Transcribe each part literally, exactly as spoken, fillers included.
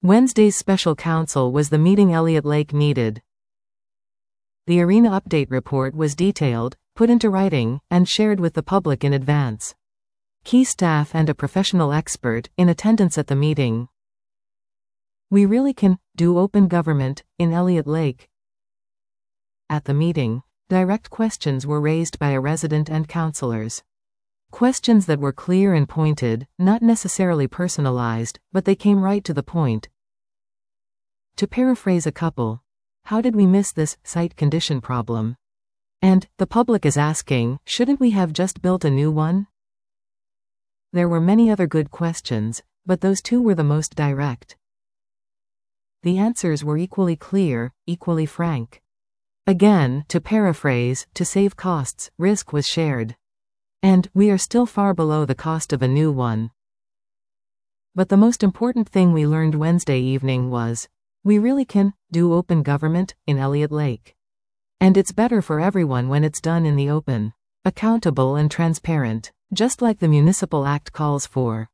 Wednesday's special counsel was the meeting Elliott Lake needed. The arena update report was detailed, put into writing, and shared with the public in advance. Key staff and a professional expert in attendance at the meeting. We really can do open government in Elliott Lake. At the meeting, direct questions were raised by a resident and councilors. Questions that were clear and pointed, not necessarily personalized, but they came right to the point. To paraphrase a couple, how did we miss this site condition problem? And, the public is asking, shouldn't we have just built a new one? There were many other good questions, but those two were the most direct. The answers were equally clear, equally frank. Again, to paraphrase, to save costs, risk was shared. And, we are still far below the cost of a new one. But the most important thing we learned Wednesday evening was, we really can do open government in Elliott Lake. And it's better for everyone when it's done in the open, accountable and transparent, just like the Municipal Act calls for.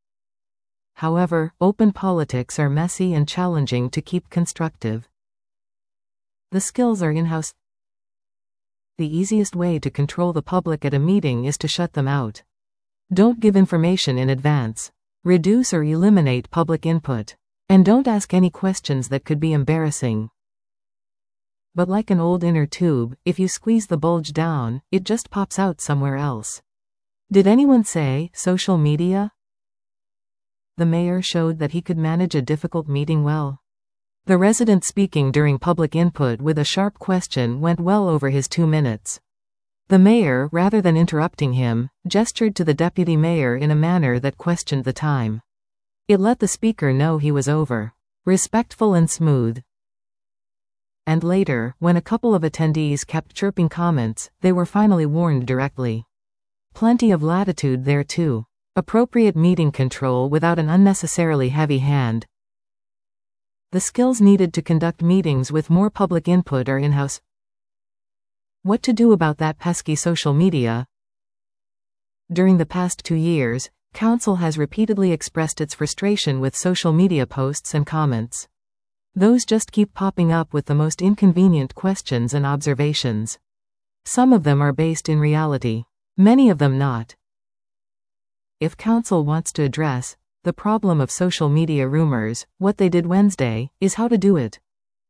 However, open politics are messy and challenging to keep constructive. The skills are in-house. The easiest way to control the public at a meeting is to shut them out. Don't give information in advance. Reduce or eliminate public input. And don't ask any questions that could be embarrassing. But like an old inner tube, if you squeeze the bulge down, it just pops out somewhere else. Did anyone say social media? The mayor showed that he could manage a difficult meeting well. The resident speaking during public input with a sharp question went well over his two minutes. The mayor, rather than interrupting him, gestured to the deputy mayor in a manner that questioned the time. It let the speaker know he was over. Respectful and smooth. And later, when a couple of attendees kept chirping comments, they were finally warned directly. Plenty of latitude there too. Appropriate meeting control without an unnecessarily heavy hand. The skills needed to conduct meetings with more public input are in-house. What to do about that pesky social media? During the past two years, Council has repeatedly expressed its frustration with social media posts and comments. Those just keep popping up with the most inconvenient questions and observations. Some of them are based in reality. Many of them not. If Council wants to address the problem of social media rumors, what they did Wednesday is how to do it.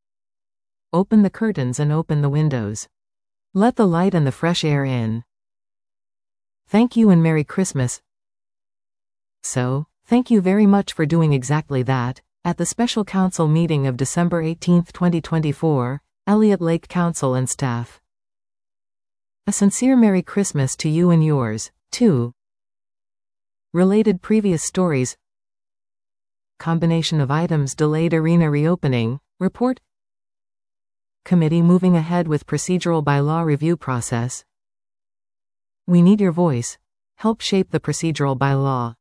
Open the curtains and open the windows. Let the light and the fresh air in. Thank you and Merry Christmas. So, thank you very much for doing exactly that. At the special council meeting of December eighteenth twenty twenty-four, Elliott Lake Council and staff. A sincere Merry Christmas to you and yours, too. Related previous stories. Combination of items delayed arena reopening, report. Committee moving ahead with procedural bylaw review process. We need your voice. Help shape the procedural bylaw.